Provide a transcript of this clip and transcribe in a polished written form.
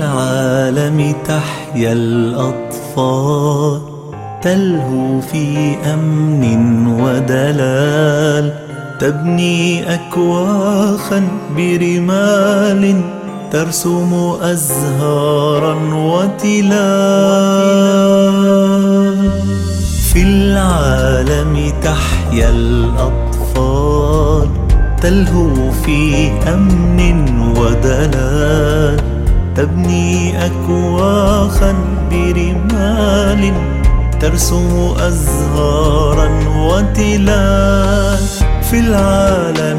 العالم تحيا الأطفال، تلهو في أمن ودلال، تبني أكواخا برمال، ترسم أزهارا وتلال. في العالم تحيا الأطفال، تلهو في أمن ودلال، تبني أكواخا برمال، ترسم أزهارا وتلال. في العالم